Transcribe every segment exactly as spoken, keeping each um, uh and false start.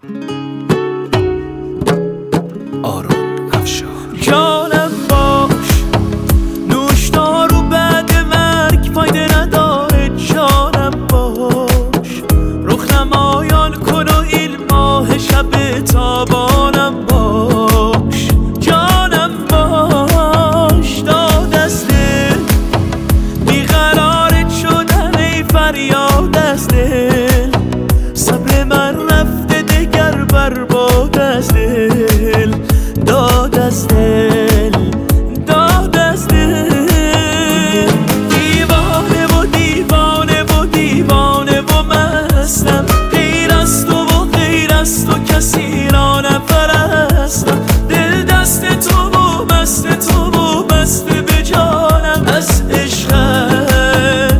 آرون افشار. جانم باش، نوشدارو بعد مرگ فایده نداره. جانم باش، رخ نمایان کن و این ماه شب تابانم باش. جانم باش، داد از دل بیقرارت شدم ای فریاد از دل. صبر من رفته دگر برباد از دل. داد از دل، داد از دل. دیوانه و دیوانه و دیوانه و مستم. غیر از تو و غیر از تو کسی را نپرستم. دل دست تو و مست تو و مست به جانم. از عشقت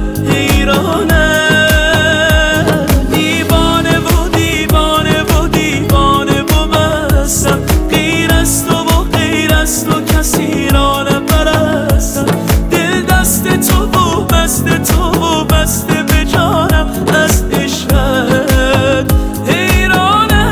حیرانم. دیوانه و دیوانه و دیوانه و مستم. غیر از تو و غیر از تو کسی را نپرستم. دل دست تو و مست تو و مست به جانم. از عشقت حیرانم.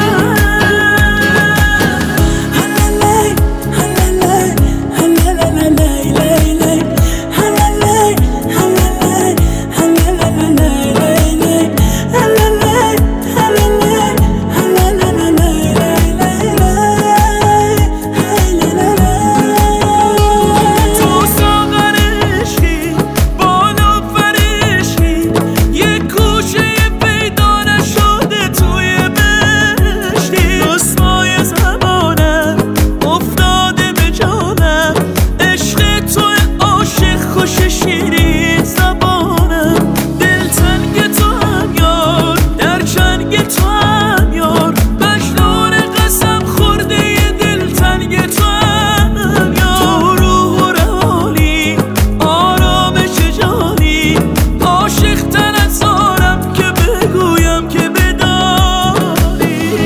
تو ساغر عشقی، بالا فرشکی، یک گوشه پیدا نشده توی بهشتی. رسوای زمانم افتاده به جانم. عشق تو عاشق خوش شیرین زبانم. دل تنگ تو هم یار، در چنگ تو هم یار. مجنون قسم خورده ی دل تنگ تو هم یار. تو روح و روانی، آرامش جانی. عاشق تن از آنم که بگویم که بدانی.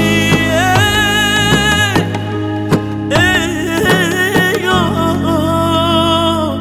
ای یار،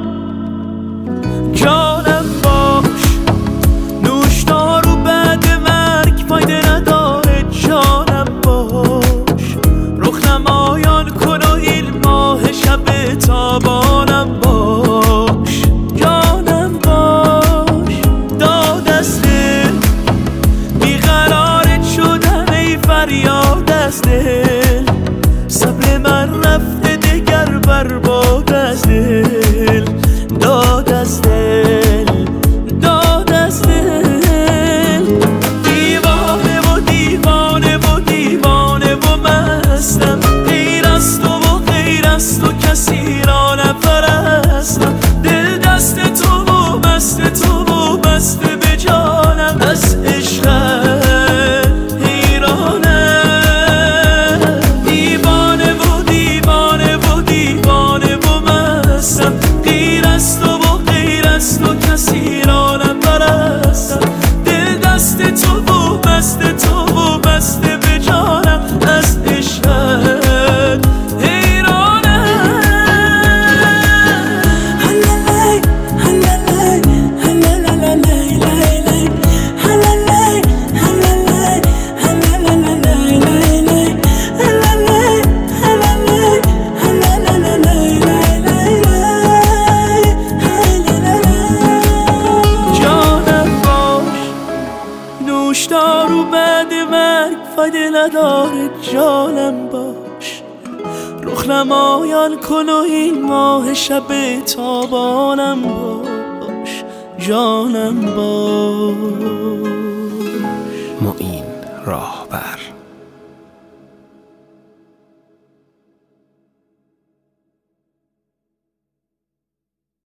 جانم باش، نوشدارو بعد مرگ فایده نداره. جانم باش، رخ نمایان کن و این ماه شب تابانم باش. جانم باش، داد از دل بیقرارت شدم ای فریاد از دل. صبر من رفته دگر برباد از دل. داد از دل، داد از دل. دیوانه و دیوانه و دیوانه و مستم. غیر از تو و غیر از تو کسی را نپرستم. دل دست تو و مست تو و مست به جانم. از عشقت حیرانم. دیوانه و دیوانه و دیوانه و مستم. غیر از تو و غیر از تو کسی را نپرستم. دل دست تو و مست تو و مست به جانم. از عشقت حیرانم. جانم باش، نوشدارو بعد مرگ فایده نداره. جانم باش، رخ نمایان کن و این ماه شب تابانم باش. جانم باش. معین راهبر.